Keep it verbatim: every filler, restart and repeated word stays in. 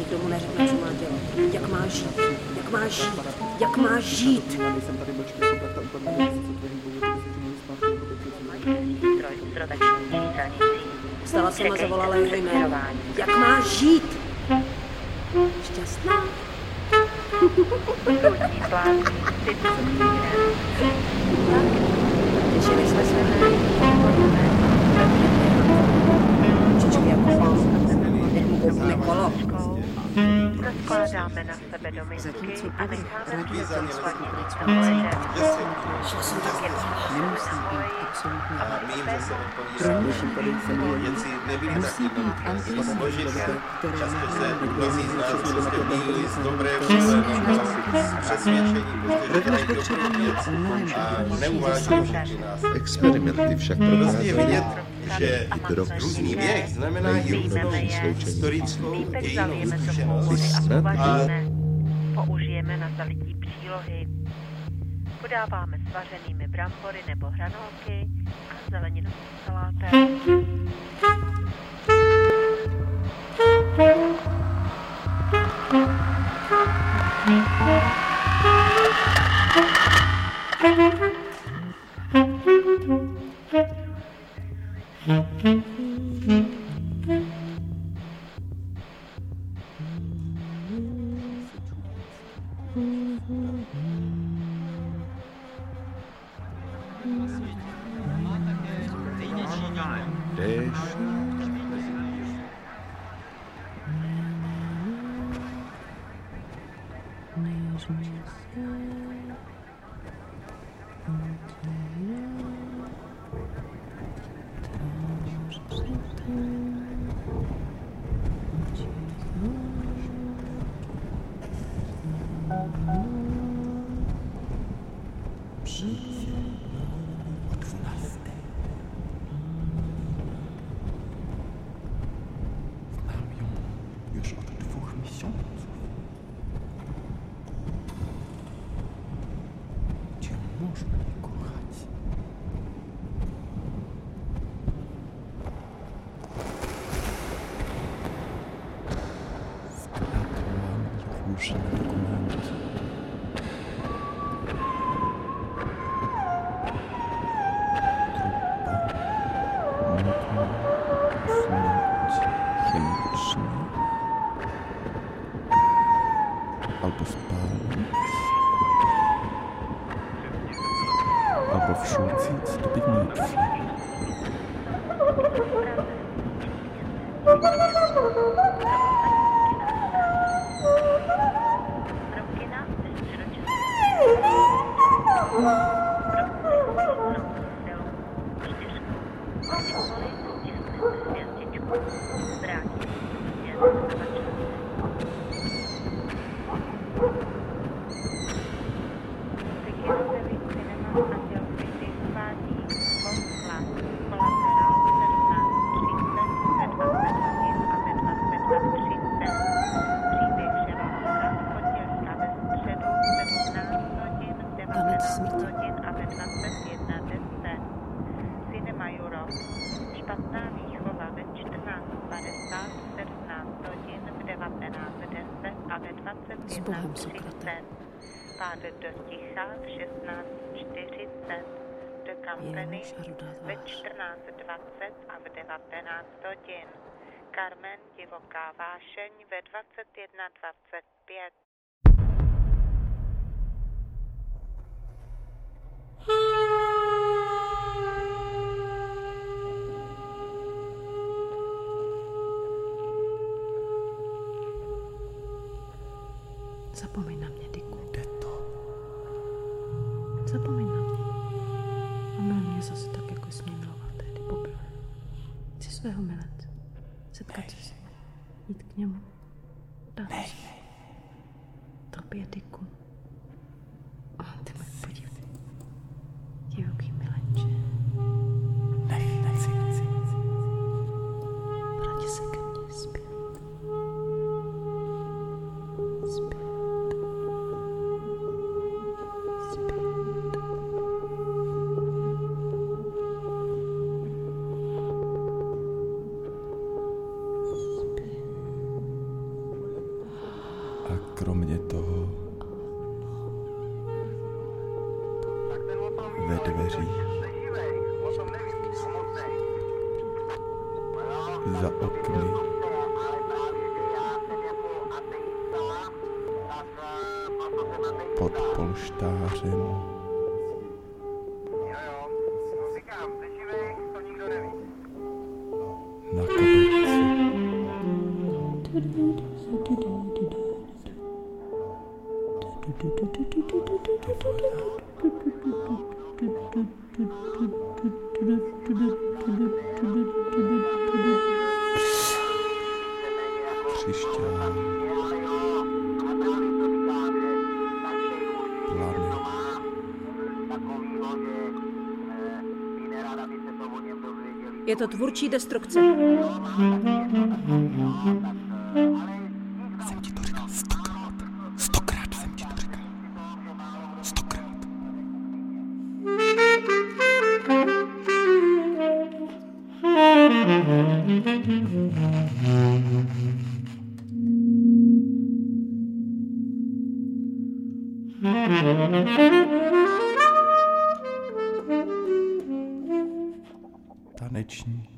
nikdo mu neřekne, co má dělat. Jak má žít, jak má žít, jak má žít. Stala se a zavolala jeho jméno. Jak má žít? Šťastná? Těšili jsme se na čičky jako fám, jak mu koupíme kolo. Rozkládáme na sebe do misky a necháme přijít svatý Šla jsem tak nemusí být absolutně. Pro něj věci nebyly tak jednoduché složit, často se mnozí z nás prostě míli z dobré vůle přesvědčení, protože dělají dobrou věc a neuváží všichni nás. Experimenty však prokázaly, vidět, že i drog různý věk znamená i různou historickou dějinou zkušenost. Použijeme na zalití přílohy. Podáváme s vařenými brambory nebo hranolky a zeleninovým salátem. déšť, już od dwóch miesiąców. Gdzie można mnie kochać? Skradłam kuszę na dokumencie. Trupa, nudna, śmierć chemiczna. Albo wpalić, albo wrzucić do piwnicy. Pád do ticha v šestnáct čtyřicet, do kampeny ve čtrnáct dvacet a v devatenáct hodin. Carmen divoká vášeň ve dvacet jedna dvacet pět. Zapomeň na mě, Diku. Jde to. Zapomeň na mě. A miluj mě zase tak, jako jsi mě miloval tehdy poprvé. Chci svého milence. Setkat se s ním. Jít k němu. Dát Nej, se. nej. Tobě, Diku. A ty mě podívej. Divoký milenče. Nej, nechci, nechci. Vrátí se ke mně zpět. Zpět. ve dveřích. Za okny. Pod polštářem. Na koberci. Křišťál. Planet. Je to tvůrčí destrukce. Jsem ti to říkal stokrát. Stokrát jsem ti to říkal. Stokrát. Taneční